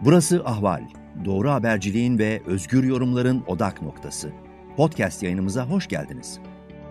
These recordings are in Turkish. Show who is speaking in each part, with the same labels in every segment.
Speaker 1: Burası Ahval. Doğru haberciliğin ve özgür yorumların odak noktası. Podcast yayınımıza hoş geldiniz.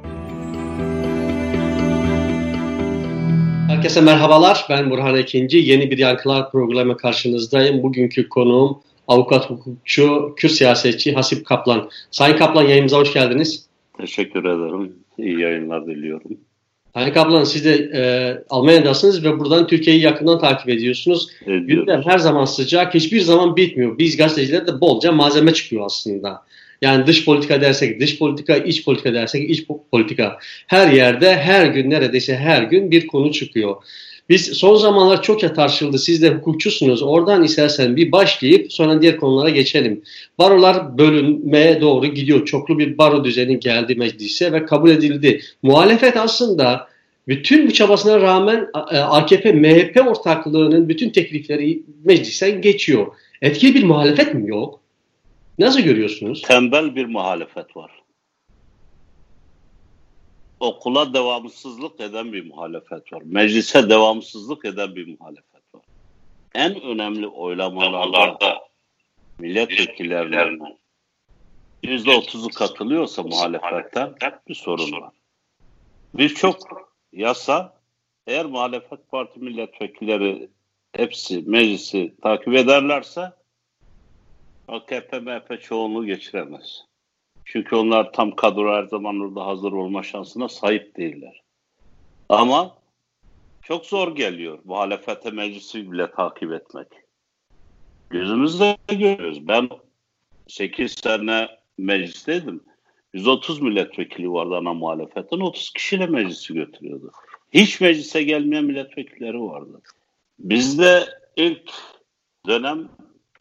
Speaker 2: Herkese merhabalar. Ben Burhan Ekinci. Yeni bir Yankılar programı karşınızdayım. Bugünkü konuğum avukat, hukukçu, Kürt siyasetçi Hasip Kaplan. Sayın Kaplan, yayınımıza hoş geldiniz.
Speaker 3: Teşekkür ederim. İyi yayınlar diliyorum.
Speaker 2: Sayın Kaplan, siz de Almanya'dasınız ve buradan Türkiye'yi yakından takip ediyorsunuz. Gündem her zaman sıcak, hiçbir zaman bitmiyor. Biz gazeteciler de bolca malzeme çıkıyor aslında. Yani dış politika dersek dış politika, iç politika dersek iç politika. Her yerde, her gün, neredeyse her gün bir konu çıkıyor. Biz son zamanlar çokça tartışıldı. Siz de hukukçusunuz. Oradan istersen bir başlayıp sonra diğer konulara geçelim. Barolar bölünmeye doğru gidiyor. Çoklu bir baro düzeni geldi meclise ve kabul edildi. Muhalefet aslında bütün bu çabasına rağmen AKP-MHP ortaklığının bütün teklifleri meclisten geçiyor. Etkili bir muhalefet mi yok? Nasıl görüyorsunuz?
Speaker 3: Tembel bir muhalefet var. Okula devamsızlık eden bir muhalefet var. Meclise devamsızlık eden bir muhalefet var. En önemli oylamalarda milletvekillerinin %30'u katılıyorsa muhalefetten bir sorun var. Birçok yasa, eğer muhalefet parti milletvekilleri hepsi meclisi takip ederlerse AKP-MHP çoğunluğu geçiremez. Çünkü onlar tam kadro her zaman orada hazır olma şansına sahip değiller. Ama çok zor geliyor muhalefete meclisi bile takip etmek. Gözümüzde görüyoruz. Ben 8 sene meclisteydim. 130 milletvekili vardı ana muhalefetin. 30 kişiyle meclisi götürüyordu. Hiç meclise gelmeyen milletvekilleri vardı. Bizde ilk dönem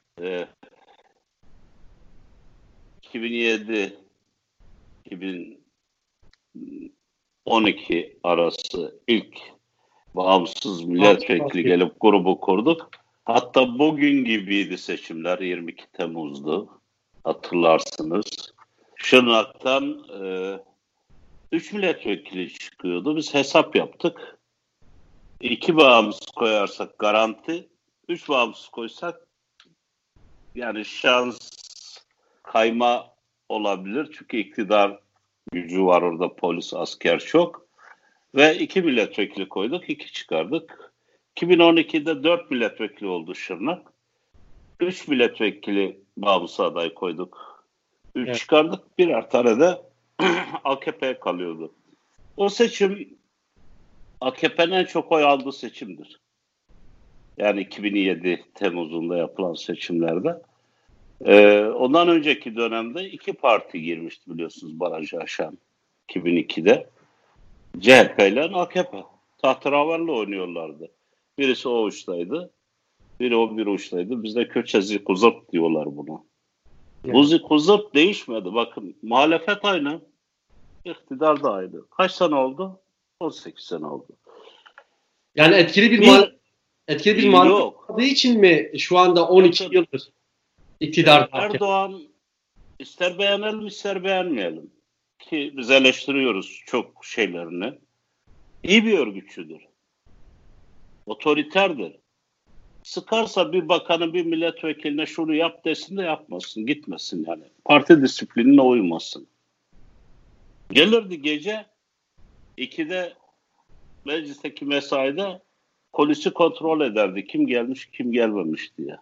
Speaker 3: 2007-2012 arası ilk bağımsız milletvekili gelip grubu kurduk. Hatta bugün gibiydi seçimler, 22 Temmuz'du. Hatırlarsınız. Şırnak'tan 3 milletvekili çıkıyordu. Biz hesap yaptık. 2 bağımsız koyarsak garanti, 3 bağımsız koysak yani şans kayma olabilir. Çünkü iktidar gücü var orada, polis, asker çok. Ve 2 milletvekili koyduk, 2 çıkardık. 2012'de 4 milletvekili oldu Şırnak. 3 milletvekili bağımsız aday koyduk. 3 evet. Çıkardık, birer tane de AKP'ye kalıyordu. O seçim AKP'nin en çok oy aldığı seçimdir. Yani 2007 Temmuz'unda yapılan seçimlerde. Ondan önceki dönemde 2 parti girmişti biliyorsunuz barajı aşan 2002'de. CHP ile AKP. Tahterevalli oynuyorlardı. Birisi o uçtaydı. Biri o bir uçtaydı. Bizde Kürtçe zikuzurt diyorlar buna. Evet. Bu zikuzurt değişmedi. Bakın muhalefet aynı. İktidar da aynı. Kaç sene oldu? 18 sene oldu.
Speaker 2: Yani etkili bir muhalefet olduğu için mi şu anda 12 yıldır iktidar?
Speaker 3: Erdoğan ister beğenelim ister beğenmeyelim ki biz eleştiriyoruz çok şeylerini. İyi bir örgütçüdür. Otoriterdir. Sıkarsa bir bakanı bir milletvekiline şunu yap desin de yapmasın, gitmesin yani. Parti disiplinine uymasın. Gelirdi gece 2'de meclisteki mesaide polisi kontrol ederdi. Kim gelmiş kim gelmemiş diye.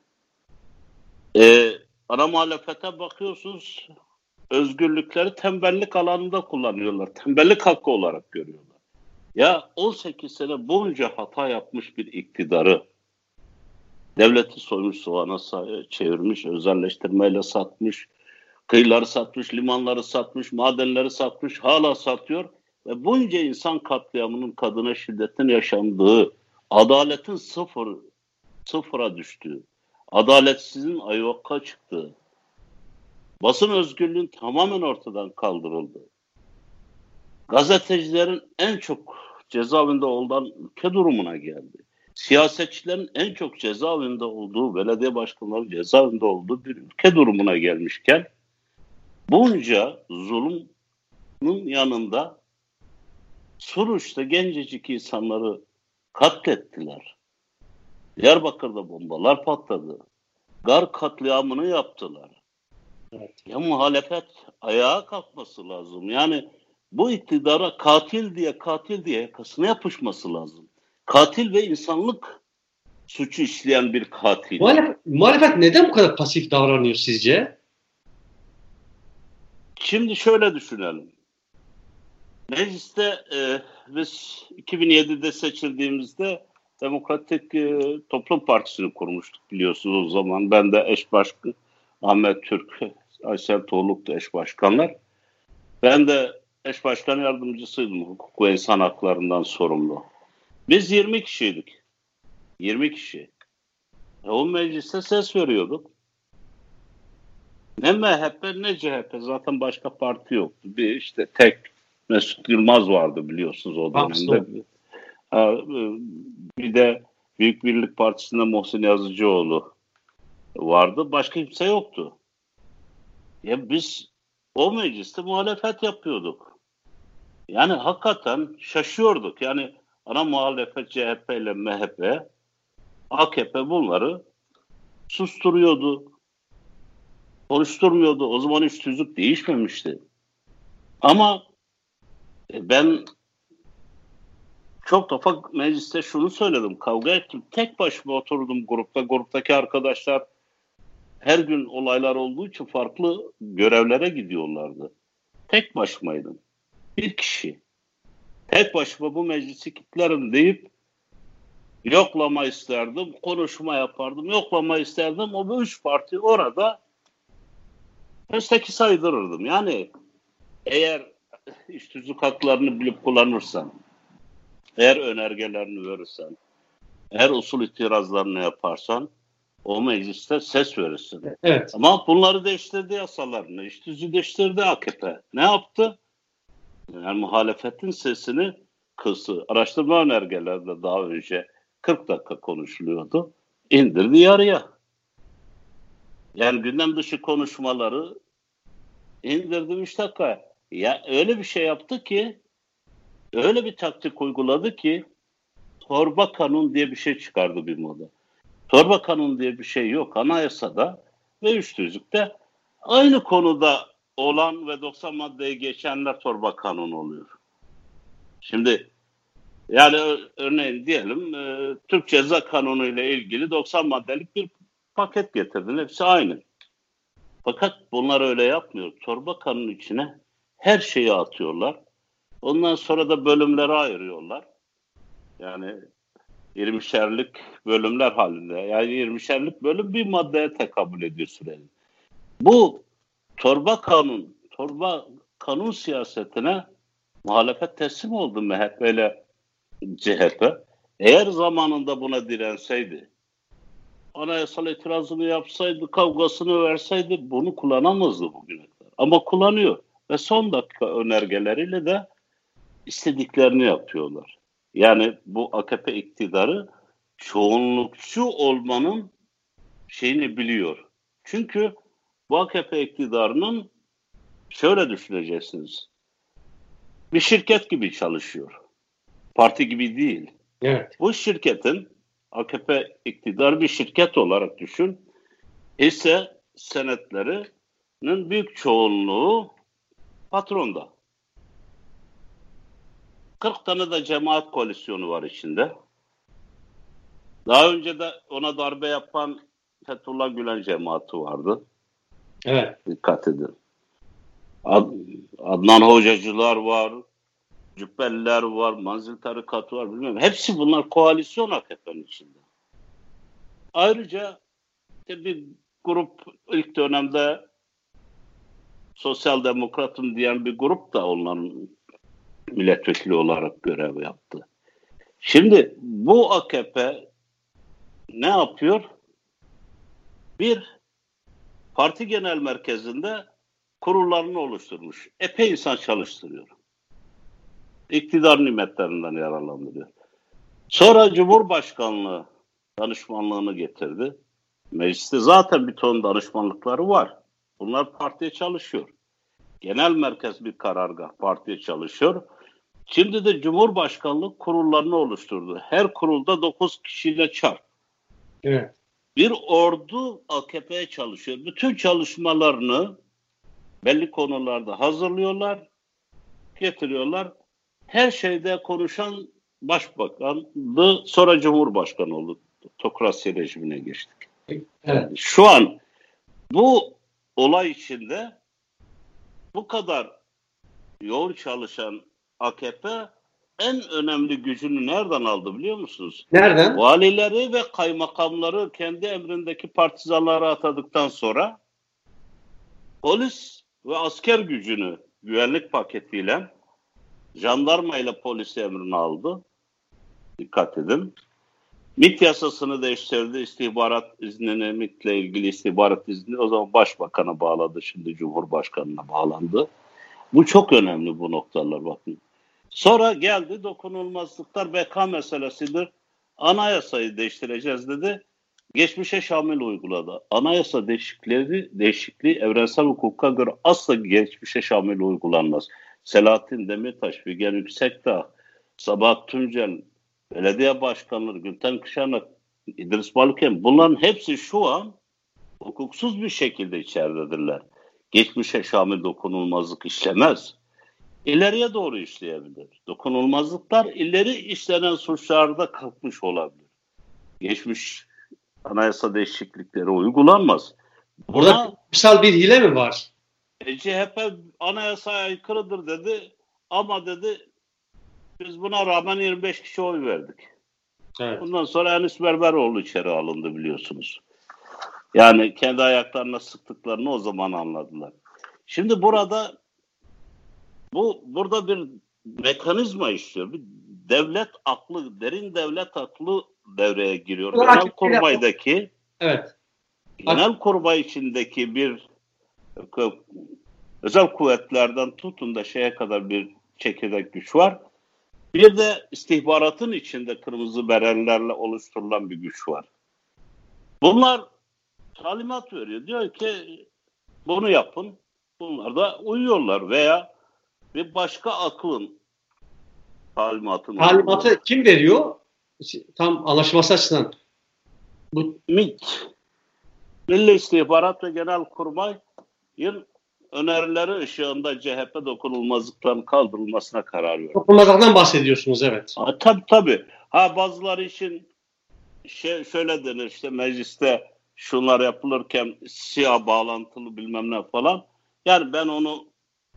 Speaker 3: Ana muhalefete bakıyorsunuz, özgürlükleri tembellik alanında kullanıyorlar. Tembellik hakkı olarak görüyorlar. Ya 18 sene boyunca hata yapmış bir iktidarı devleti soymuş, soğana çevirmiş, özelleştirmeyle satmış, kıyıları satmış, limanları satmış, madenleri satmış, hala satıyor. Ve bunca insan katliamının, kadına şiddetin yaşandığı, adaletin sıfıra düştüğü, adaletsizliğin ayyuka çıktığı, basın özgürlüğün tamamen ortadan kaldırıldı. Gazetecilerin en çok cezaevinde olan ülke durumuna geldi. Siyasetçilerin en çok cezaevinde olduğu, belediye başkanları cezaevinde olduğu bir ülke durumuna gelmişken bunca zulümün yanında Suruç'ta gencecik insanları katlettiler. Diyarbakır'da bombalar patladı. Gar katliamını yaptılar.
Speaker 2: Evet.
Speaker 3: Ya muhalefet ayağa kalkması lazım. Yani bu iktidara katil diye yakasına yapışması lazım. Katil ve insanlık suçu işleyen bir katil.
Speaker 2: Muhalefet neden bu kadar pasif davranıyor sizce?
Speaker 3: Şimdi şöyle düşünelim. Mecliste biz 2007'de seçildiğimizde Demokratik Toplum Partisi'ni kurmuştuk biliyorsunuz o zaman. Ben de eş başkan, Ahmet Türk, Aysel Tuğluk da eş başkanlar. Ben de eş başkan yardımcısıydım, hukuk ve insan haklarından sorumlu. Biz 20 kişiydik. 20 kişi. O mecliste ses veriyorduk. Ne MHP ne CHP, zaten başka parti yoktu. Bir işte tek Mesut Yılmaz vardı biliyorsunuz o dönemde. Bir de Büyük Birlik Partisi'nde Muhsin Yazıcıoğlu vardı. Başka kimse yoktu. Ya biz o mecliste muhalefet yapıyorduk. Yani hakikaten şaşıyorduk. Yani ana muhalefet CHP ile MHP, AKP bunları susturuyordu. Konuşturmuyordu. O zaman hiç tüzük değişmemişti. Ama ben çok defa mecliste şunu söyledim. Kavga ettim. Tek başıma oturdum grupta. Gruptaki arkadaşlar her gün olaylar olduğu için farklı görevlere gidiyorlardı. Tek başımaydım. Bir kişi. Tek başıma bu meclisi kilitlerim deyip yoklama isterdim. Konuşma yapardım. Yoklama isterdim. O bu üç parti orada pesteki saydırırdım. Yani eğer iş tüzük haklarını bilip kullanırsan, eğer önergelerini verirsen, eğer usul itirazlarını yaparsan o mecliste ses verirsin.
Speaker 2: Evet.
Speaker 3: Ama bunları değiştirdi yasalarını. İş tüzüğü değiştirdi AKP. Ne yaptı? Yani muhalefetin sesini kısı. Araştırma önergelerinde daha önce 40 dakika konuşuluyordu. İndirdi yarıya. Yani gündem dışı konuşmaları indirdi 3 dakika. Ya öyle bir şey yaptı ki, öyle bir taktik uyguladı ki torba kanun diye bir şey çıkardı bir moda. Torba kanun diye bir şey yok anayasada ve üç tüzükte aynı konuda olan ve 90 maddeyi geçenler torba kanun oluyor. Şimdi yani örneğin diyelim Türk Ceza Kanunu ile ilgili 90 maddelik bir paket getirdin. Hepsi aynı. Fakat bunlar öyle yapmıyor. Torba kanunun içine her şeyi atıyorlar. Ondan sonra da bölümlere ayırıyorlar. Yani 20'şerlik bölümler halinde. Yani 20'şerlik bölüm bir maddeye tekabül ediyor süreli. Bu torba kanun siyasetine muhalefet teslim oldu MHP ile CHP. Eğer zamanında buna direnseydi, anayasal itirazını yapsaydı, kavgasını verseydi bunu kullanamazdı bugüne kadar. Ama kullanıyor ve son dakika önergeleriyle de istediklerini yapıyorlar. Yani bu AKP iktidarı çoğunlukçu olmanın şeyini biliyor. Çünkü bu AKP iktidarının şöyle düşüneceksiniz. Bir şirket gibi çalışıyor. Parti gibi değil.
Speaker 2: Evet.
Speaker 3: Bu şirketin AKP iktidarı bir şirket olarak düşün. Hisse senetlerinin büyük çoğunluğu patronda. 40 tane de cemaat koalisyonu var içinde. Daha önce de ona darbe yapan Fethullah Gülen cemaati vardı.
Speaker 2: Evet.
Speaker 3: Dikkat edin. Adnan Hocacılar var, Cübbeliler var, Manzil Tarikatı var, bilmiyorum. Hepsi bunlar koalisyon AKP'nin içinde. Ayrıca bir grup ilk dönemde Sosyal Demokratım diyen bir grup da onların milletvekili olarak görev yaptı. Şimdi bu AKP ne yapıyor? Bir, parti genel merkezinde kurullarını oluşturmuş. Epey insan çalıştırıyor. İktidar nimetlerinden yararlandırıyor. Sonra Cumhurbaşkanlığı danışmanlığını getirdi. Mecliste zaten bir ton danışmanlıkları var. Bunlar partiye çalışıyor. Genel merkez bir karargah partiye çalışıyor. Şimdi de Cumhurbaşkanlığı kurullarını oluşturdu. Her kurulda 9 kişiyle çarp.
Speaker 2: Evet.
Speaker 3: bir ordu AKP'ye çalışıyor. Bütün çalışmalarını belli konularda hazırlıyorlar, getiriyorlar. Her şeyde konuşan başbakandı, sonra cumhurbaşkanı oldu. Otokrasi rejimine geçtik.
Speaker 2: Evet.
Speaker 3: Yani şu an bu olay içinde bu kadar yoğun çalışan AKP en önemli gücünü nereden aldı biliyor musunuz?
Speaker 2: Nereden?
Speaker 3: Valileri ve kaymakamları kendi emrindeki partizanlara atadıktan sonra polis ve asker gücünü güvenlik paketiyle jandarma ile polis emrini aldı. Dikkat edin. MİT yasasını değiştirdi. İstihbarat iznini, MİT'le ilgili istihbarat izni o zaman başbakana bağladı. Şimdi cumhurbaşkanına bağlandı. Bu çok önemli bu noktalar bakın. Sonra geldi dokunulmazlıklar beka meselesidir. Anayasayı değiştireceğiz dedi. Geçmişe şamil uyguladı. Anayasa değişikliği evrensel hukuka göre asla geçmişe şamil uygulanmaz. Selahattin Demirtaş, Figen Yüksekdağ, Sabahat Tuncel, belediye başkanları, Gülten Kışanak, İdris Balıken bunların hepsi şu an hukuksuz bir şekilde içeridedirler. Geçmişe şamil dokunulmazlık işlemez. İleriye doğru işleyebilir. Dokunulmazlıklar ileri işlenen suçlarda kalkmış olabilir. Geçmiş anayasa değişiklikleri uygulanmaz.
Speaker 2: Burada kutsal bir hile mi var?
Speaker 3: CHP anayasaya aykırıdır dedi ama dedi biz buna rağmen 25 kişi oy verdik.
Speaker 2: Evet.
Speaker 3: Bundan sonra Enis Berberoğlu içeri alındı biliyorsunuz. Yani kendi ayaklarına sıktıklarını o zaman anladılar. Şimdi burada bir mekanizma işliyor. Bir devlet aklı, derin devlet aklı devreye giriyor. Genelkurmay'daki
Speaker 2: evet.
Speaker 3: Genelkurmay içindeki bir özel kuvvetlerden tutun da şeye kadar bir çekirdek güç var. Bir de istihbaratın içinde kırmızı berenlerle oluşturulan bir güç var. Bunlar talimat veriyor. Diyor ki bunu yapın. Bunlar da uyuyorlar veya bir başka aklın
Speaker 2: Talimatı kim veriyor? Tam anlaşması açısından. Bu
Speaker 3: MİT. Milli İstihbarat ve Genelkurmay'ın önerileri ışığında CHP dokunulmazlıkların kaldırılmasına karar verdi.
Speaker 2: dokunulmazlıktan bahsediyorsunuz, evet.
Speaker 3: Tabii. Bazıları için şöyle denir işte mecliste şunlar yapılırken siyah bağlantılı bilmem ne falan. Yani ben onu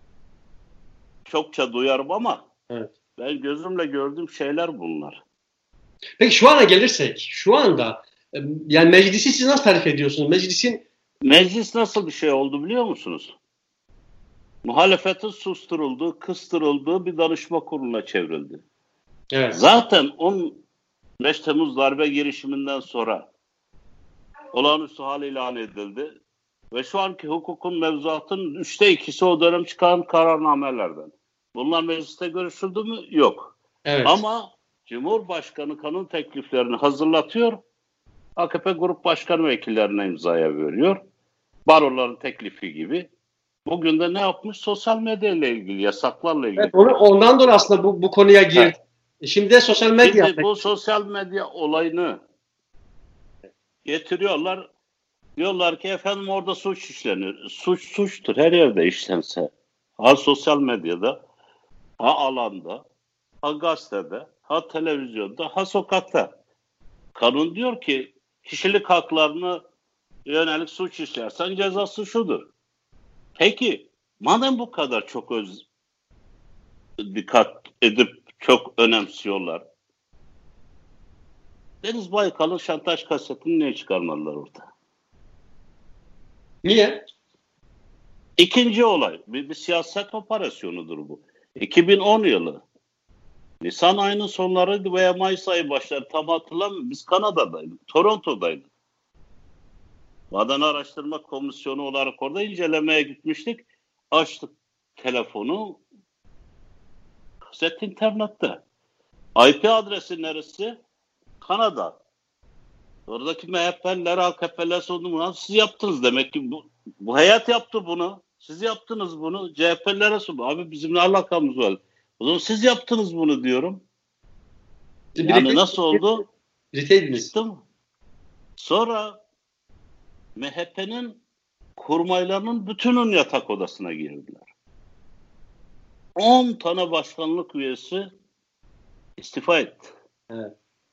Speaker 3: çokça duyarım ama
Speaker 2: evet.
Speaker 3: Ben gözümle gördüğüm şeyler bunlar.
Speaker 2: Peki şu ana gelirsek, şu anda yani meclisi siz nasıl tarif ediyorsunuz?
Speaker 3: Meclis nasıl bir şey oldu biliyor musunuz? Muhalefetin susturulduğu, kıstırıldığı bir danışma kuruluna çevrildi.
Speaker 2: Evet.
Speaker 3: Zaten 15 Temmuz darbe girişiminden sonra olağanüstü hal ilan edildi. Ve şu anki hukukun mevzuatının 2/3 o dönem çıkan kararnamelerden. Bunlar mecliste görüşüldü mü? Yok.
Speaker 2: Evet.
Speaker 3: Ama Cumhurbaşkanı kanun tekliflerini hazırlatıyor. AKP Grup Başkanı vekillerine imzaya veriyor. Baroların teklifi gibi. Bugün de ne yapmış? Sosyal medya ile ilgili, yasaklarla ilgili.
Speaker 2: Evet, ondan dolayı aslında bu konuya girdi. Evet. Şimdi de sosyal medya.
Speaker 3: Şimdi bu sosyal medya olayını getiriyorlar. Diyorlar ki efendim orada suç işlenir. Suçtur. Her yerde işlense. Ha sosyal medyada, ha alanda, ha gazetede, ha televizyonda, ha sokakta. Kanun diyor ki kişilik haklarına yönelik suç işlersen cezası şudur. Peki madem bu kadar çok dikkat edip çok önemsiyorlar. Deniz Baykal'ın şantaj kasetini niye çıkarmadılar orada?
Speaker 2: Niye?
Speaker 3: İkinci olay. Bir siyaset operasyonudur bu. 2010 yılı. Nisan ayının sonları veya Mayıs ayı başları tam hatırlamıyorum. Biz Kanada'daydık. Toronto'daydık. Maden Araştırma Komisyonu olarak orada incelemeye gitmiştik. Açtık telefonu. Kaset internette. IP adresi neresi? Kanada. Oradaki MHP'liler, AKP'ler sordu. Siz yaptınız demek ki. Bu hayat yaptı bunu. Siz yaptınız bunu. CHP'lilere sordu. Abi bizim ne alakamız var? O zaman siz yaptınız bunu diyorum. Yani nasıl oldu?
Speaker 2: Birlikteydiniz.
Speaker 3: Sonra MHP'nin kurmaylarının bütünün yatak odasına girdiler. 10 tane başkanlık üyesi istifa etti.
Speaker 2: Evet.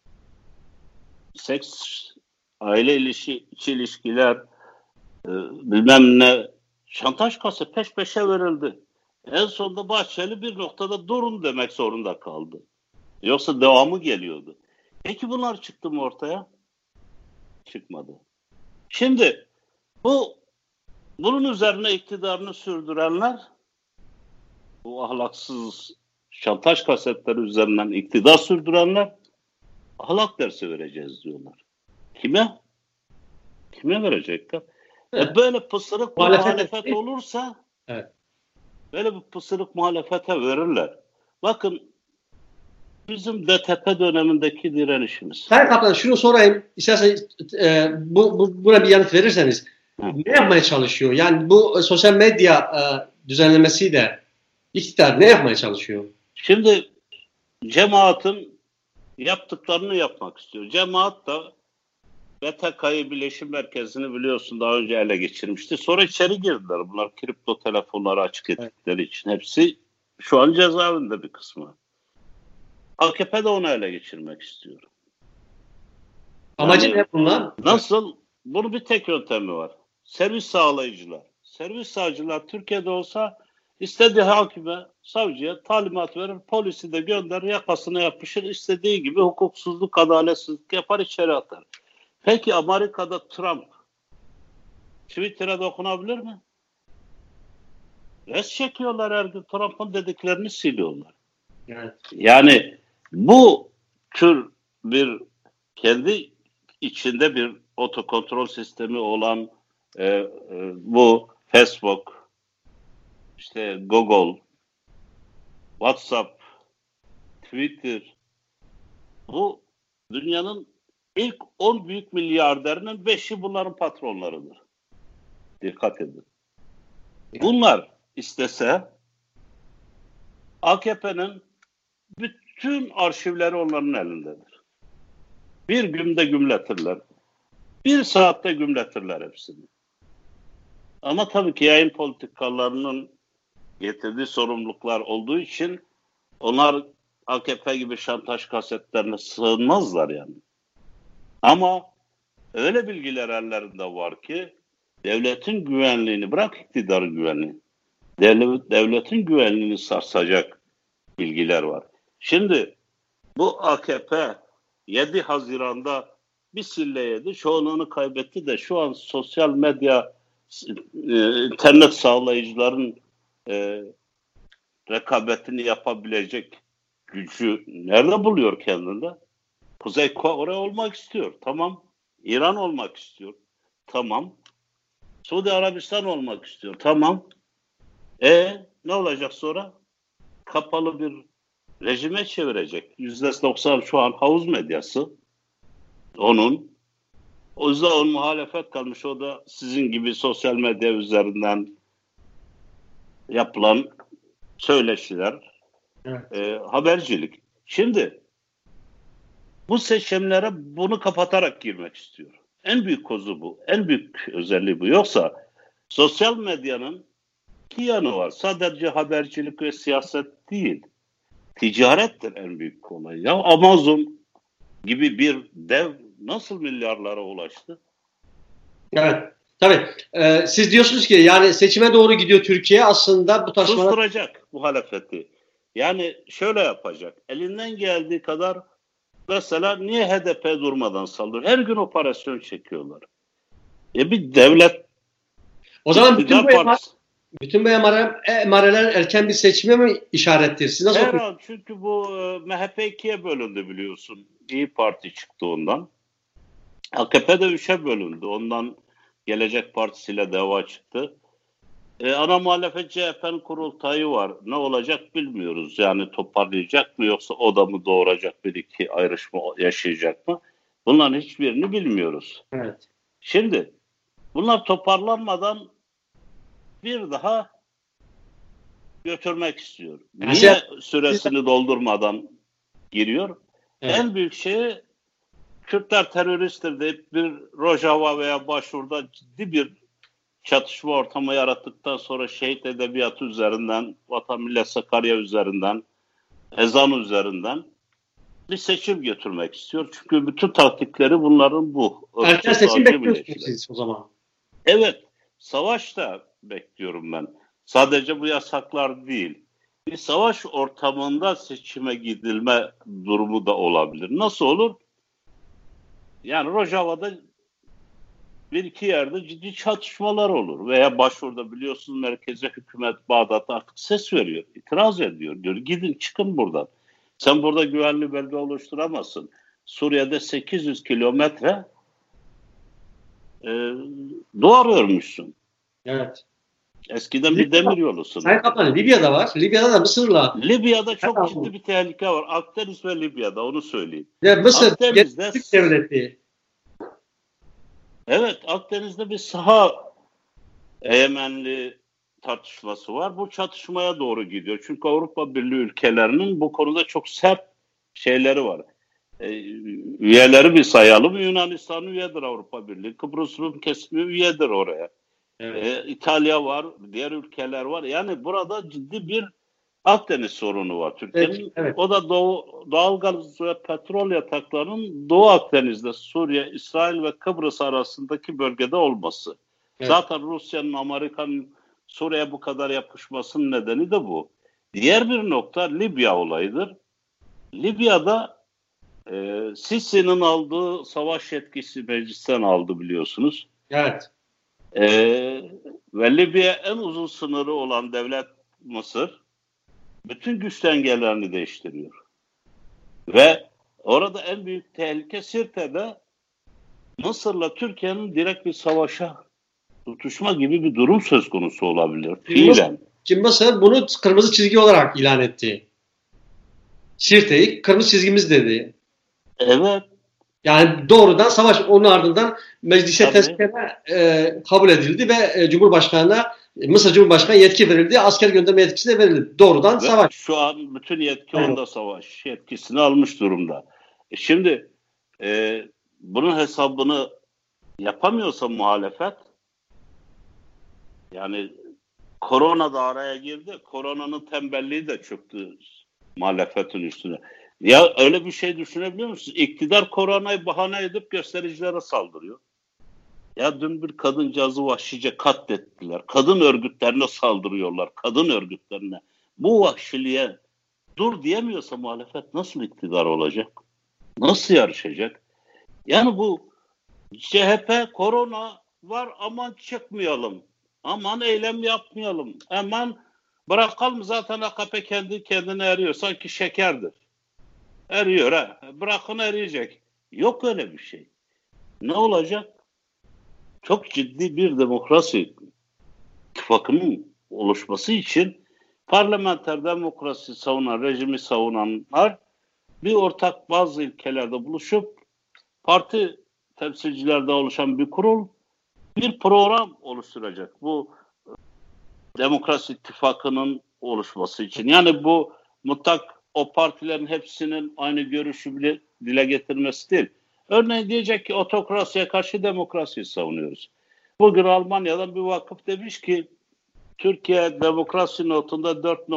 Speaker 3: Seks, aile içi ilişkiler, bilmem ne, şantaj kası peş peşe verildi. En sonunda Bahçeli bir noktada durun demek zorunda kaldı. Yoksa devamı geliyordu. Peki bunlar çıktı mı ortaya? Çıkmadı. Şimdi bunun üzerine iktidarını sürdürenler, bu ahlaksız şantaj kasetleri üzerinden iktidar sürdürenler ahlak dersi vereceğiz diyorlar. Kime? Kime verecekler?
Speaker 2: Evet.
Speaker 3: Böyle pısırık muhalefet olursa,
Speaker 2: evet,
Speaker 3: böyle bir pısırık muhalefete verirler. Bakın bizim DTP dönemindeki direnişimiz.
Speaker 2: Sayın Kaplan şunu sorayım. İsterseniz buna bir yanıt verirseniz. Ne yapmaya çalışıyor? Yani bu sosyal medya düzenlemesiyle iktidar ne yapmaya çalışıyor?
Speaker 3: Şimdi cemaatin yaptıklarını yapmak istiyor. Cemaat da BTK'yı Bileşim Merkezi'ni biliyorsun daha önce ele geçirmişti. Sonra içeri girdiler. Bunlar kripto telefonları açık ettikleri için. Hepsi şu an cezaevinde bir kısmı. AKP de onu ele geçirmek istiyor.
Speaker 2: Amacı ne bunlar?
Speaker 3: Nasıl? Bunun bir tek yöntemi var. Servis sağlayıcılar. Servis sağlayıcılar Türkiye'de olsa istediği hakime, savcıya talimat verir, polisi de gönderir, yakasına yapışır, istediği gibi hukuksuzluk, adaletsizlik yapar, içeri atar. Peki Amerika'da Trump Twitter'a dokunabilir mi? Res çekiyorlar her gün. Trump'ın dediklerini siliyorlar.
Speaker 2: Evet.
Speaker 3: Yani bu tür bir kendi içinde bir otokontrol sistemi olan bu Facebook, işte Google, WhatsApp, Twitter, bu dünyanın ilk 10 büyük milyarderinin 5'i bunların patronlarıdır. Dikkat edin. Bunlar istese AKP'nin bütün arşivleri onların elindedir. Bir günde gümletirler. Bir saatte gümletirler hepsini. Ama tabii ki yayın politikalarının getirdiği sorumluluklar olduğu için onlar AKP gibi şantaj kasetlerine sığınmazlar yani. Ama öyle bilgiler ellerinde var ki devletin güvenliğini, bırak iktidarın güvenliğini, devletin güvenliğini sarsacak bilgiler var. Şimdi bu AKP 7 Haziran'da bir sille yedi, çoğunluğunu kaybetti de şu an sosyal medya, internet sağlayıcıların rekabetini yapabilecek gücü nerede buluyor kendinde? Kuzey Kore olmak istiyor. Tamam. İran olmak istiyor. Tamam. Suudi Arabistan olmak istiyor. Tamam. Ne olacak sonra? Kapalı bir rejime çevirecek. %90 şu an havuz medyası. Onun. O yüzden onun muhalefet kalmış. O da sizin gibi sosyal medya üzerinden yapılan söyleşiler,
Speaker 2: evet,
Speaker 3: habercilik. Şimdi bu seçimlere bunu kapatarak girmek istiyor. En büyük kozu bu. En büyük özelliği bu. Yoksa sosyal medyanın iki yanı var. Sadece habercilik ve siyaset değil. Ticarettir en büyük olay. Ya Amazon gibi bir dev nasıl milyarlara ulaştı?
Speaker 2: Evet. Tabii. Siz diyorsunuz ki yani seçime doğru gidiyor Türkiye. Aslında bu taşmalar...
Speaker 3: Susturacak muhalefeti. Yani şöyle yapacak. Elinden geldiği kadar mesela niye HDP durmadan saldırıyor? Her gün operasyon çekiyorlar. Bir devlet...
Speaker 2: O zaman bütün bu emareler erken bir seçime mi işarettir? Siz nasıl
Speaker 3: okuyorsunuz? Çünkü bu MHP ikiye bölündü biliyorsun. İyi Parti çıktı ondan. AKP de 3'e bölündü. Ondan Gelecek Partisi ile Deva çıktı. Ana muhalefet CHP'nin kurultayı var. Ne olacak bilmiyoruz. Yani toparlayacak mı yoksa o da mı doğuracak, bir iki ayrışma yaşayacak mı? Bunların hiçbirini bilmiyoruz.
Speaker 2: Evet.
Speaker 3: Şimdi bunlar toparlanmadan bir daha götürmek istiyor. Niye süresini doldurmadan giriyor? Evet. En büyük şeyi Kürtler teröristtir deyip bir Rojava veya Başur'da ciddi bir çatışma ortamı yarattıktan sonra şehit edebiyatı üzerinden, Vatan Millet Sakarya üzerinden, ezan üzerinden bir seçim götürmek istiyor. Çünkü bütün taktikleri bunların bu.
Speaker 2: Erken seçim bekliyorsunuz siz o zaman.
Speaker 3: Evet. Savaş da bekliyorum ben. Sadece bu yasaklar değil. Bir savaş ortamında seçime gidilme durumu da olabilir. Nasıl olur? Yani Rojava'da bir iki yerde ciddi çatışmalar olur. Veya Başur'da biliyorsunuz merkezi hükümet Bağdat artık ses veriyor. İtiraz ediyor. Diyor gidin çıkın buradan. Sen burada güvenli bölge oluşturamazsın. Suriye'de 800 kilometre duvar örmüşsün.
Speaker 2: Evet.
Speaker 3: Eskiden bir demir yolusun.
Speaker 2: Sayın Kaplan, Libya'da var. Libya'da da Mısır'la.
Speaker 3: Libya'da çok ciddi bir tehlike var. Akdeniz ve Libya'da onu söyleyeyim.
Speaker 2: Ya Mısır
Speaker 3: Akdeniz'de
Speaker 2: Türk devleti.
Speaker 3: Evet, Akdeniz'de bir saha egemenliği tartışması var. Bu çatışmaya doğru gidiyor. Çünkü Avrupa Birliği ülkelerinin bu konuda çok sert şeyleri var. Üyeleri bir sayalım. Yunanistan üyedir Avrupa Birliği. Kıbrıs Rum kesimi üyedir oraya. Evet. İtalya var, diğer ülkeler var. Yani burada ciddi bir Akdeniz sorunu var Türkiye'nin. Evet. O da doğalgaz ve petrol yataklarının Doğu Akdeniz'de Suriye, İsrail ve Kıbrıs arasındaki bölgede olması. Evet. Zaten Rusya'nın, Amerika'nın Suriye'ye bu kadar yapışmasının nedeni de bu. Diğer bir nokta Libya olayıdır. Libya'da Sisi'nin aldığı savaş yetkisi meclisten aldı biliyorsunuz.
Speaker 2: Evet.
Speaker 3: Ve Libya en uzun sınırı olan devlet Mısır bütün güç dengelerini değiştiriyor. Ve orada en büyük tehlike Sirte'de Mısır'la Türkiye'nin direkt bir savaşa tutuşma gibi bir durum söz konusu olabilir. Fiilen.
Speaker 2: Şimdi Mısır bunu kırmızı çizgi olarak ilan etti. Sirte'yi kırmızı çizgimiz dedi.
Speaker 3: Evet.
Speaker 2: Yani doğrudan savaş, onun ardından meclise tezkere kabul edildi ve Cumhurbaşkanı'na, Mısır Cumhurbaşkanı yetki verildi. Asker gönderme yetkisi de verildi. Doğrudan ve savaş.
Speaker 3: Şu an bütün yetki onda, savaş yetkisini almış durumda. Şimdi bunun hesabını yapamıyorsa muhalefet, yani korona da araya girdi. Koronanın tembelliği de çöktü muhalefetin üstüne. Ya öyle bir şey düşünebiliyor musunuz? İktidar koronayı bahane edip göstericilere saldırıyor. Ya dün bir kadıncağızı vahşice katlettiler. Kadın örgütlerine saldırıyorlar. Kadın örgütlerine. Bu vahşiliğe dur diyemiyorsa muhalefet nasıl iktidar olacak? Nasıl yarışacak? Yani bu CHP korona var aman çıkmayalım. Aman eylem yapmayalım. Aman bırakalım zaten AKP kendi kendine eriyor. Sanki şekerdir. Eriyor ha. Bırakın eriyecek. Yok öyle bir şey. Ne olacak? Çok ciddi bir demokrasi ittifakının oluşması için parlamenter demokrasi savunan, rejimi savunanlar bir ortak bazı ilkelerde buluşup parti temsilcilerde oluşan bir kurul bir program oluşturacak. Bu demokrasi ittifakının oluşması için. Yani bu mutlak o partilerin hepsinin aynı görüşü bile dile getirmesi değil. Örneğin diyecek ki otokrasiye karşı demokrasiyi savunuyoruz. Bugün Almanya'dan bir vakıf demiş ki Türkiye demokrasi notunda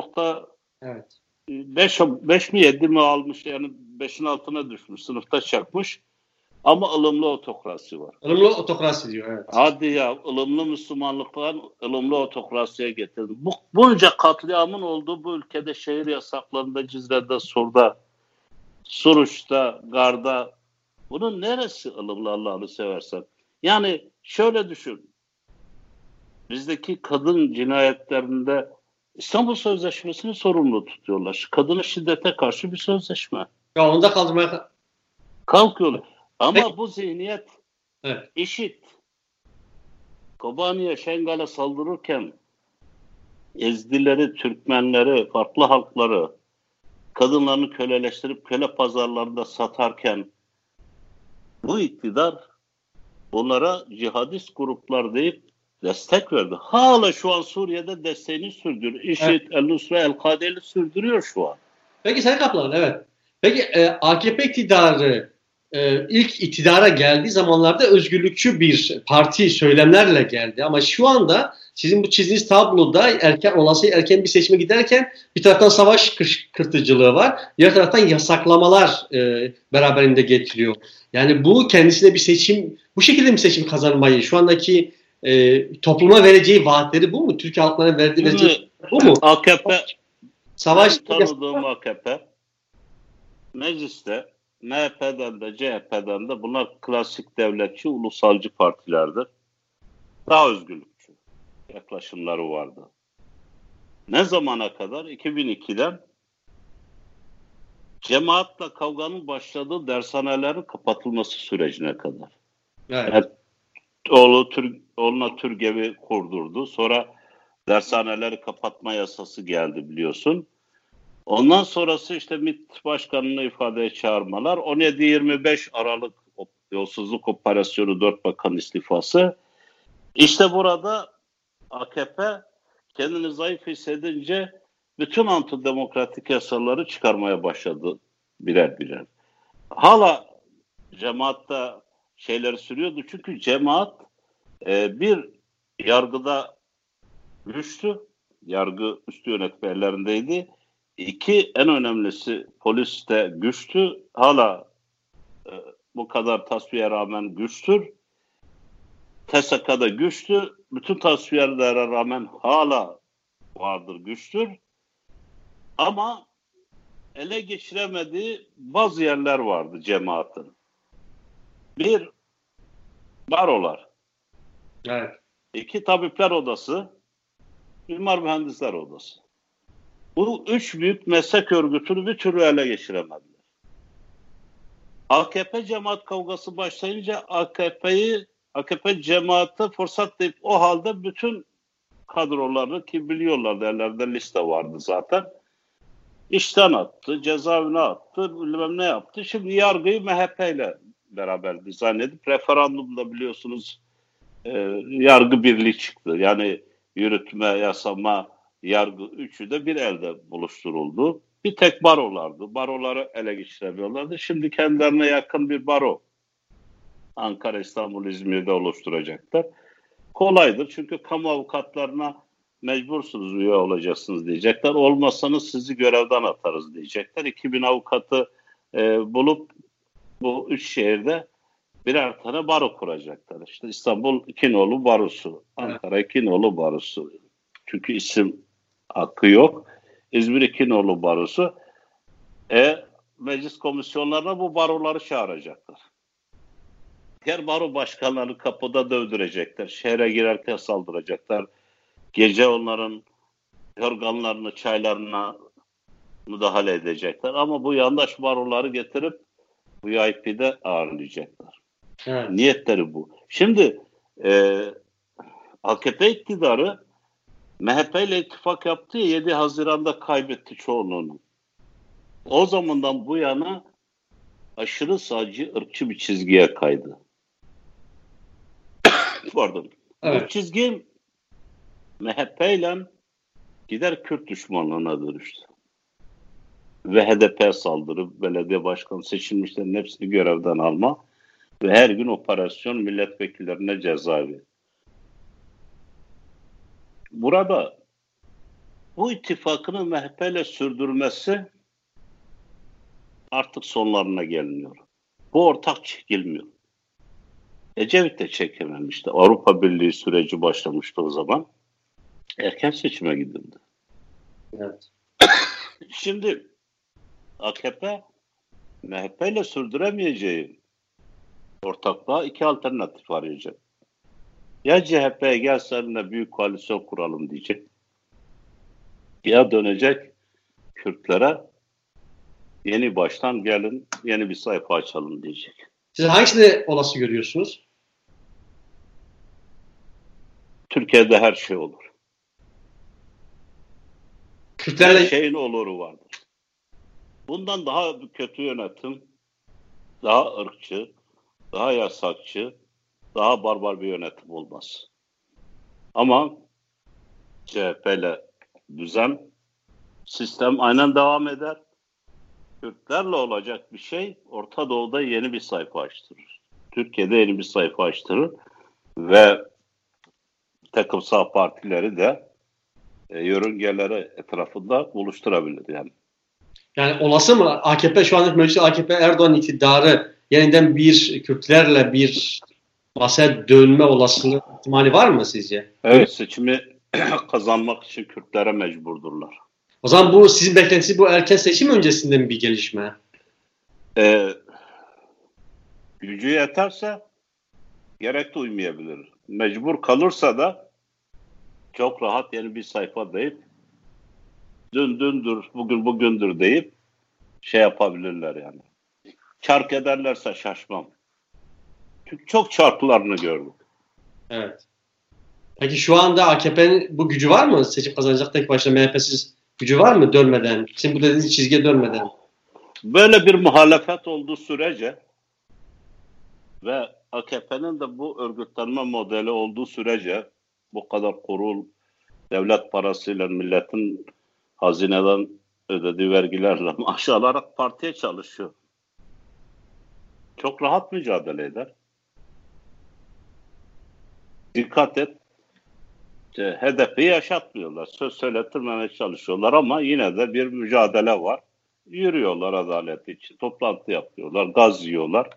Speaker 3: 4.5 mi 7 mi almış, yani 5'in altına düşmüş, sınıfta çakmış. Ama ılımlı otokrasi var.
Speaker 2: Ilımlı otokrasi diyor, evet.
Speaker 3: Hadi ya, ılımlı Müslümanlıktan ılımlı otokrasiye getirdi. Bunca katliamın olduğu bu ülkede şehir yasaklarında, Cizre'de, Sur'da, Suruç'ta, Gar'da, bunun neresi ılımlı Allah'ını seversen? Yani şöyle düşün. Bizdeki kadın cinayetlerinde İstanbul Sözleşmesi'ni sorumlu tutuyorlar. Kadına şiddete karşı bir sözleşme.
Speaker 2: Ya onu da kaldırmaya
Speaker 3: kalkıyorlar. Ama bu zihniyet
Speaker 2: evet.
Speaker 3: IŞİD Kobani'ye, Şengal'e saldırırken Ezdileri, Türkmenleri, farklı halkları, kadınlarını köleleştirip köle pazarlarında satarken bu iktidar bunlara cihadist gruplar deyip destek verdi. Hala şu an Suriye'de desteğini sürdürüyor. IŞİD, evet. El-Nusra, El-Kade'li sürdürüyor şu an.
Speaker 2: Peki Sayın Kaplan, evet. Peki AKP iktidarı ilk iktidara geldiği zamanlarda özgürlükçü bir parti söylemlerle geldi. Ama şu anda sizin bu çizdiğiniz tabloda olası erken bir seçime giderken bir taraftan savaş kışkırtıcılığı var. Diğer taraftan yasaklamalar beraberinde getiriyor. Yani bu kendisine bir seçim, bu şekilde bir seçim kazanmayı, şu andaki topluma vereceği vaatleri bu mu? Türkiye halklarına vereceği bu mu?
Speaker 3: AKP,
Speaker 2: savaş
Speaker 3: tanıdığım AKP mecliste MHP'den de CHP'den de bunlar klasik devletçi, ulusalcı partilerdir. Daha özgürlükçü yaklaşımları vardı. Ne zamana kadar? 2002'den cemaatle kavganın başladığı dershanelerin kapatılması sürecine kadar.
Speaker 2: Evet.
Speaker 3: Yani oğluna TÜRGEV'i kurdurdu. Sonra dershaneleri kapatma yasası geldi biliyorsun. Ondan sonrası işte MİT Başkanı'nı ifadeye çağırmalar. 17-25 Aralık yolsuzluk operasyonu 4 bakan istifası. İşte burada AKP kendini zayıf hissedince bütün antidemokratik yasaları çıkarmaya başladı birer birer. Hala cemaatta şeyleri sürüyordu. Çünkü cemaat bir yargıda güçlü, yargı üstü yönetme ellerindeydi. İki, en önemlisi poliste güçlü. Hala bu kadar tasfiyeye rağmen güçtür. TSK'da güçlü. Bütün tasfiyelere rağmen hala vardır, güçtür. Ama ele geçiremediği bazı yerler vardı cemaatin. Bir, barolar.
Speaker 2: Evet.
Speaker 3: İki, tabipler odası. Mimar mühendisler odası. Bu üç büyük meslek örgütünü bir türlü ele geçiremediler. AKP cemaat kavgası başlayınca AKP cemaate fırsat deyip o halde bütün kadrolarını, ki biliyorlar derlerde liste vardı zaten, işten attı, cezaevine attı, bilmem ne yaptı. Şimdi yargıyı MHP ile beraber dizayn edip referandumda biliyorsunuz yargı birliği çıktı. Yani yürütme, yasama, yargı üçü de bir elde buluşturuldu. Bir tek barolardı. Baroları ele geçiremiyorlardı. Şimdi kendilerine yakın bir baro Ankara, İstanbul, İzmir'de oluşturacaklar. Kolaydır çünkü kamu avukatlarına mecbursunuz, üye olacaksınız diyecekler. Olmazsanız sizi görevden atarız diyecekler. 2000 avukatı bulup bu üç şehirde birer tane baro kuracaklar. İşte İstanbul İkinoğlu Barosu, Ankara İkinoğlu Barosu. Çünkü isim hakkı yok. İzmir İkinoğlu Barosu. Meclis komisyonlarına bu baroları çağıracaklar. Diğer baro başkanları kapıda dövdürecekler. Şehre girerken saldıracaklar. Gece onların yorganlarını, çaylarına müdahale edecekler. Ama bu yandaş baroları getirip VIP'de ağırlayacaklar. Evet. Niyetleri bu. Şimdi AKP iktidarı MHP ile ittifak yaptı ya, 7 Haziran'da kaybetti çoğunluğunu. O zamandan bu yana aşırı sağcı, ırkçı bir çizgiye kaydı. Pardon. Evet. Bu çizgi MHP ile gider Kürt düşmanlığına dönüştü. Ve HDP saldırı, belediye başkanı seçilmişlerin hepsini görevden alma ve her gün operasyon, milletvekillerine cezaevi. Burada bu ittifakını MHP ile sürdürmesi artık sonlarına gelmiyor. Bu ortak çekilmiyor. Ecevit de çekememişti. Avrupa Birliği süreci başlamıştı o zaman. Erken seçime gidildi.
Speaker 2: Evet.
Speaker 3: Şimdi AKP MHP ile sürdüremeyeceği ortaklığa iki alternatif arayacak. Ya CHP'ye gel seninle büyük koalisyon kuralım diyecek. Ya dönecek Kürtlere yeni baştan gelin, yeni bir sayfa açalım diyecek.
Speaker 2: Siz hangisini olası görüyorsunuz?
Speaker 3: Türkiye'de her şey olur.
Speaker 2: Kürtlerle...
Speaker 3: Her şeyin oluru vardır. Bundan daha kötü yönetim, daha ırkçı, daha yasakçı, daha barbar bir yönetim olmaz. Ama CHP ile düzen, sistem aynen devam eder. Kürtlerle olacak bir şey Orta Doğu'da yeni bir sayfa açtırır. Türkiye'de yeni bir sayfa açtırır ve takım sağ partileri de yörüngeleri etrafında buluşturabilir yani.
Speaker 2: Yani olası mı? AKP şu andaki mevcut AKP Erdoğan iktidarı yeniden bir Kürtlerle bir masaya dönme olasılığı ihtimali var mı sizce?
Speaker 3: Evet, seçimi kazanmak için Kürtlere mecburdurlar.
Speaker 2: O zaman bu sizin beklentiniz bu erken seçim öncesinde mi bir gelişme?
Speaker 3: Gücü yeterse gerek duymayabilir. Mecbur kalırsa da çok rahat yeni bir sayfa deyip dün dündür, bugün bugündür deyip şey yapabilirler yani. Çark ederlerse şaşmam. Çünkü çok çarklarını gördük.
Speaker 2: Evet. Peki şu anda AKP'nin bu gücü var mı? Seçim kazanacak tek başına MHP'siz gücü var mı dönmeden? Sizin bu dediğiniz çizgiye dönmeden.
Speaker 3: Böyle bir muhalefet olduğu sürece ve AKP'nin de bu örgütlenme modeli olduğu sürece bu kadar kurul, devlet parasıyla milletin hazineden ödediği vergilerle maaş alarak partiye çalışıyor. Çok rahat mücadele eder. Dikkat et. HDP'yi yaşatmıyorlar. Söz söylettirmemeye çalışıyorlar ama yine de bir mücadele var. Yürüyorlar adalet için. Toplantı yapıyorlar. Gaz yiyorlar.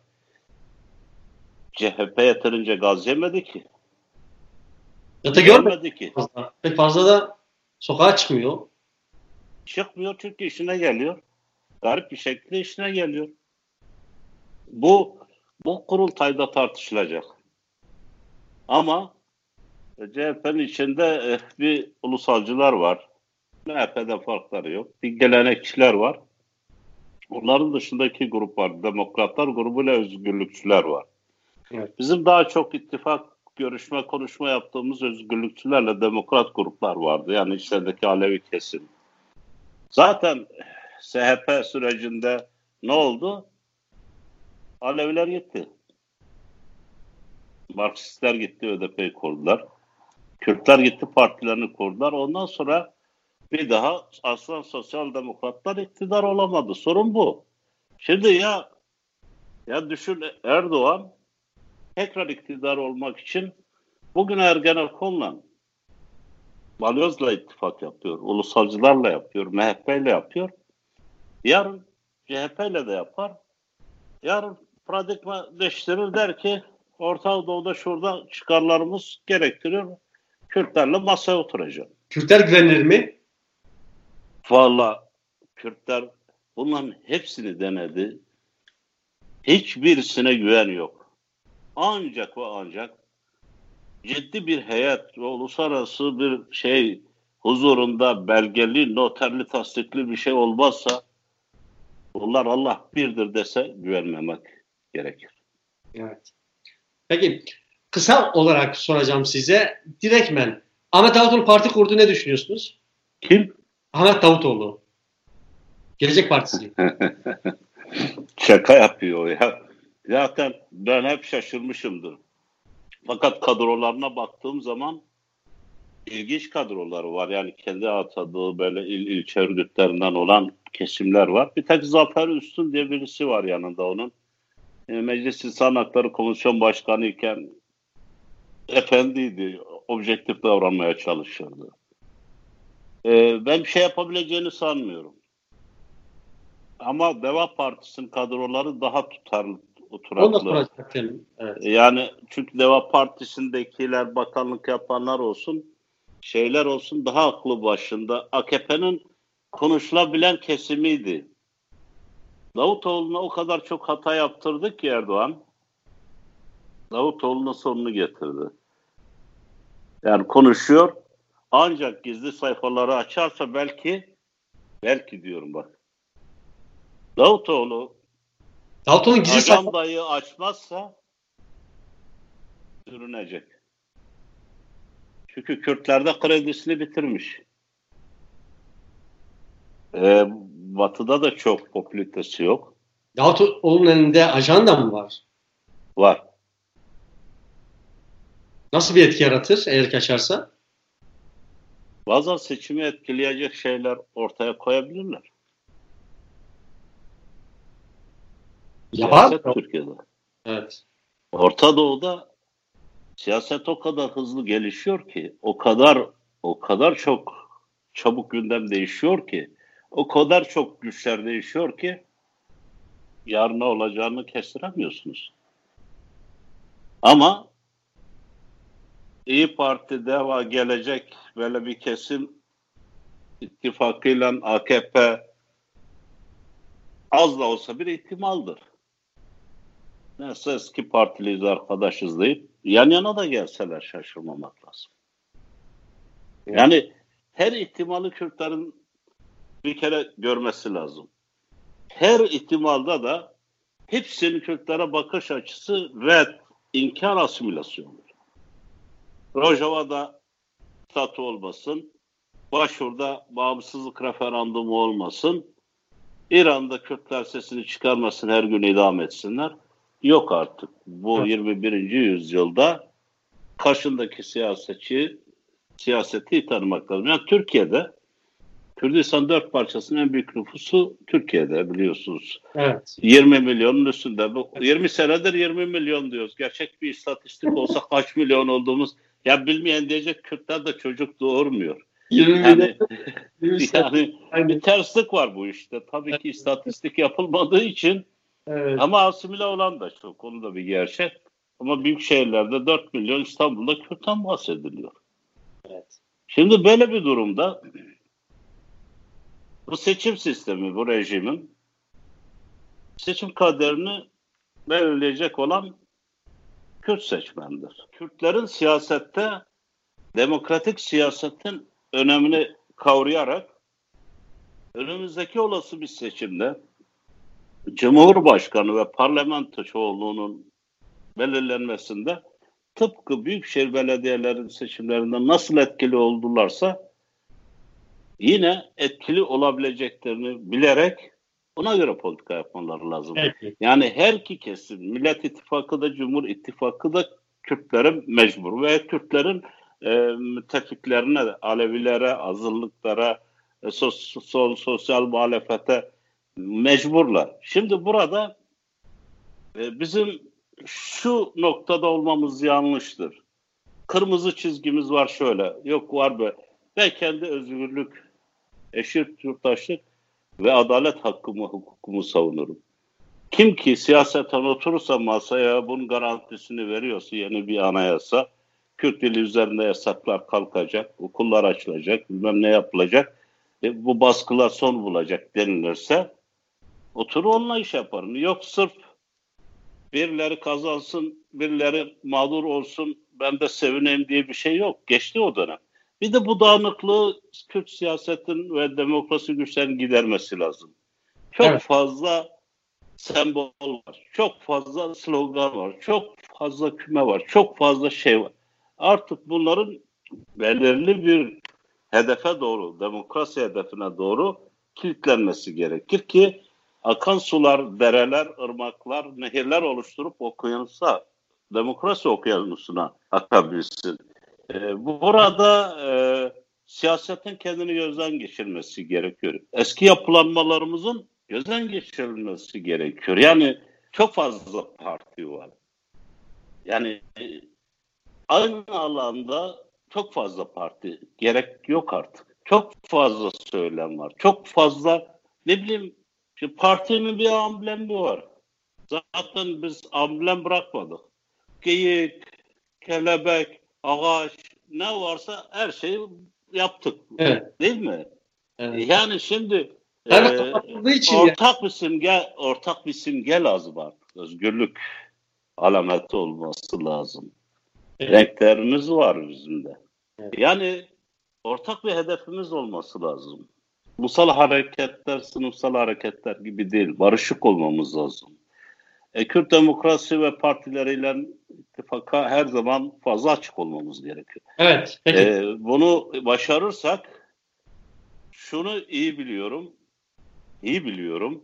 Speaker 3: CHP yeterince gaz yemedi ki.
Speaker 2: Görmedi ki. Pek fazla da sokağa çıkmıyor.
Speaker 3: Çıkmıyor çünkü işine geliyor. Garip bir şekilde işine geliyor. Bu kurultayda tartışılacak. Ama CHP'nin içinde bir ulusalcılar var. MHP'den farkları yok. Bir gelenekçiler var. Onların dışındaki grup var. Demokratlar grubuyla özgürlükçüler var.
Speaker 2: Evet.
Speaker 3: Bizim daha çok ittifak, görüşme, konuşma yaptığımız özgürlükçülerle demokrat gruplar vardı. Yani içerideki Alevi kesim. Zaten SHP sürecinde ne oldu? Aleviler gitti. Marksistler gitti, ÖDP'yi kurdular. Kürtler gitti, partilerini kurdular. Ondan sonra bir daha aslan sosyal demokratlar iktidar olamadı. Sorun bu. Şimdi ya düşün, Erdoğan tekrar iktidar olmak için bugün Ergenekon'la, Balyoz'la ittifak yapıyor. Ulusalcılarla yapıyor. MHP'yle yapıyor. Yarın CHP'yle de yapar. Yarın paradigma değiştirir, der ki Orta Doğu'da şurada çıkarlarımız gerektiriyor. Kürtlerle masaya oturacak.
Speaker 2: Kürtler güvenilir mi?
Speaker 3: Vallahi Kürtler bunların hepsini denedi. Hiçbirisine güven yok. Ancak ve ancak ciddi bir heyet ve uluslararası bir huzurunda belgeli, noterli, tasdikli bir şey olmazsa bunlar Allah birdir dese güvenmemek gerekir.
Speaker 2: Evet. Peki kısa olarak soracağım size. Direktmen Ahmet Davutoğlu parti kurdu, ne düşünüyorsunuz?
Speaker 3: Kim?
Speaker 2: Ahmet Davutoğlu. Gelecek Partisi.
Speaker 3: Şaka yapıyor ya. Zaten ben hep şaşırmışımdır. Fakat kadrolarına baktığım zaman ilginç kadroları var. Yani kendi atadığı böyle ilçe örgütlerinden olan kesimler var. Bir tek Zafer Üstün diye birisi var yanında onun. Meclis İnsan Hakları Komisyon Başkanı iken efendiydi. Objektif davranmaya çalışırdı. Ben bir şey yapabileceğini sanmıyorum. Ama Deva Partisi'nin kadroları daha tutarlı, oturaklı.
Speaker 2: Onu da soracaktım. Evet.
Speaker 3: Yani çünkü Deva Partisi'ndekiler, bakanlık yapanlar olsun, şeyler olsun, daha aklı başında. AKP'nin konuşulabilen kesimiydi. Davutoğlu'na o kadar çok hata yaptırdı ki Erdoğan, Davutoğlu'nun sonunu getirdi. Yani konuşuyor, ancak gizli sayfaları açarsa belki diyorum bak.
Speaker 2: Davutoğlu'nun gizli
Speaker 3: ajandayı açmazsa sürünecek. Çünkü Kürtlerde kredisini bitirmiş. Batı'da da çok popülaritesi yok.
Speaker 2: Davutoğlu'nun elinde ajanda mı var?
Speaker 3: Var.
Speaker 2: Nasıl bir etki yaratır eğer ki açarsa?
Speaker 3: Bazen seçimi etkileyecek şeyler ortaya koyabilirler. Siyaset Türkiye'de.
Speaker 2: Evet.
Speaker 3: Orta Doğu'da siyaset o kadar hızlı gelişiyor ki, o kadar çok çabuk gündem değişiyor ki, o kadar çok güçler değişiyor ki yarın ne olacağını kestiremiyorsunuz. Ama İyi Parti, DEVA, Gelecek böyle bir kesim ittifakıyla AKP az da olsa bir ihtimaldir. Neyse eski partiliyiz, arkadaşız deyip yan yana da gelseler şaşırmamak lazım. Yani her ihtimali Kürtlerin bir kere görmesi lazım. Her ihtimalda da hepsinin Kürtlere bakış açısı red, inkar, asimilasyondur. Rojava'da statü olmasın, Başur'da bağımsızlık referandumu olmasın, İran'da Kürtler sesini çıkarmasın, her gün idam etsinler. Yok artık. Bu 21. yüzyılda karşındaki siyaseti tanımak lazım. Yani Türkiye'de, Kürdistan 4 parçasının en büyük nüfusu Türkiye'de biliyorsunuz.
Speaker 2: Evet.
Speaker 3: 20 milyonun üstünde. 20 senedir 20 milyon diyoruz. Gerçek bir istatistik olsa kaç milyon olduğumuz, ya bilmeyen diyecek, Kürtler de çocuk doğurmuyor.
Speaker 2: 20
Speaker 3: yani,
Speaker 2: milyon.
Speaker 3: yani bir terslik var bu işte. Tabii ki istatistik yapılmadığı için,
Speaker 2: evet.
Speaker 3: Ama asimile olan da çok. Onu da bir gerçek. Ama büyük şehirlerde 4 milyon, İstanbul'da Kürt'ten bahsediliyor.
Speaker 2: Evet.
Speaker 3: Şimdi böyle bir durumda bu seçim sistemi, bu rejimin seçim kaderini belirleyecek olan Kürt seçmendir. Kürtlerin siyasette, demokratik siyasetin önemini kavrayarak önümüzdeki olası bir seçimde Cumhurbaşkanı ve parlamento çoğunluğunun belirlenmesinde tıpkı büyükşehir belediyelerinin seçimlerinde nasıl etkili oldularsa yine etkili olabileceklerini bilerek ona göre politika yapmaları lazım.
Speaker 2: Evet.
Speaker 3: Yani her iki kesim, Millet İttifakı da Cumhur İttifakı da Kürtlere mecbur ve Kürtlerin müttefiklerine, Alevilere, azınlıklara, sosyal muhalefete mecburlar. Şimdi burada bizim şu noktada olmamız yanlıştır. Kırmızı çizgimiz var şöyle. Yok var be. Ben kendi özgürlük, eşit yurttaşlık ve adalet hukukumu savunurum. Kim ki siyaseten oturursa masaya, bunun garantisini veriyorsa yeni bir anayasa, Kürt dili üzerinde yasaklar kalkacak, okullar açılacak, bilmem ne yapılacak, bu baskılar son bulacak denilirse oturur onunla iş yaparım. Yok sırf birileri kazansın, birileri mağdur olsun, ben de sevineyim diye bir şey yok. Geçti o dönem. Bir de bu dağınıklığı Kürt siyasetin ve demokrasi güçlerinin gidermesi lazım. Çok fazla sembol var, çok fazla slogan var, çok fazla küme var, çok fazla şey var. Artık bunların belirli bir hedefe doğru, demokrasi hedefine doğru kilitlenmesi gerekir ki akan sular, dereler, ırmaklar, nehirler oluşturup okyanusa, demokrasi okyanusuna akabilsin. Burada siyasetin kendini gözden geçirmesi gerekiyor. Eski yapılanmalarımızın gözden geçirilmesi gerekiyor. Yani çok fazla parti var. Yani aynı alanda çok fazla parti gerek yok artık. Çok fazla söylem var. Çok fazla ne bileyim, partinin bir amblemi var. Zaten biz amblem bırakmadık. Geyik, kelebek, ağaç, ne varsa her şeyi yaptık.
Speaker 2: Evet.
Speaker 3: Değil mi?
Speaker 2: Evet.
Speaker 3: Yani şimdi ortak bir simge lazım artık. Özgürlük alameti olması lazım. Evet. Renklerimiz var bizim de. Evet. Yani ortak bir hedefimiz olması lazım. Ulusal hareketler, sınıfsal hareketler gibi değil. Barışık olmamız lazım. Kürt demokrasi ve partileriyle ittifaka her zaman fazla açık olmamız gerekiyor.
Speaker 2: Evet. Peki.
Speaker 3: Bunu başarırsak şunu iyi biliyorum.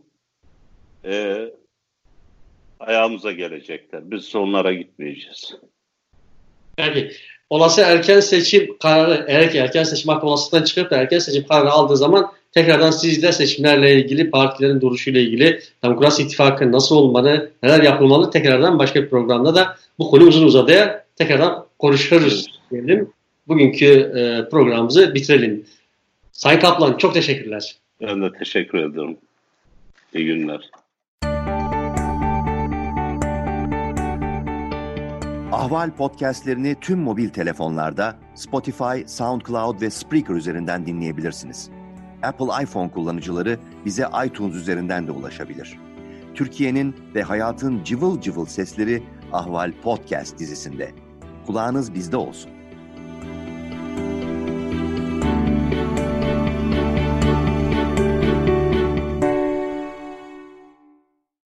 Speaker 3: Ayağımıza gelecekler. Biz onlara gitmeyeceğiz.
Speaker 2: Peki. Olası erken seçim kararı, eğer ki erken seçim hakkı olasılıktan çıkıp da erken seçim kararı aldığı zaman Tekrardan sizle seçimlerle ilgili, partilerin duruşuyla ilgili, Demokrasi İttifakı nasıl olmalı, neler yapılmalı tekrardan başka bir programda da bu konu uzun uzadıya tekrardan konuşuruz diyelim. Bugünkü programımızı bitirelim. Sayın Kaplan çok teşekkürler.
Speaker 3: Ben de teşekkür ederim. İyi günler.
Speaker 1: Ahval podcastlerini tüm mobil telefonlarda Spotify, SoundCloud ve Spreaker üzerinden dinleyebilirsiniz. Apple iPhone kullanıcıları bize iTunes üzerinden de ulaşabilir. Türkiye'nin ve hayatın cıvıl cıvıl sesleri Ahval Podcast dizisinde. Kulağınız bizde olsun.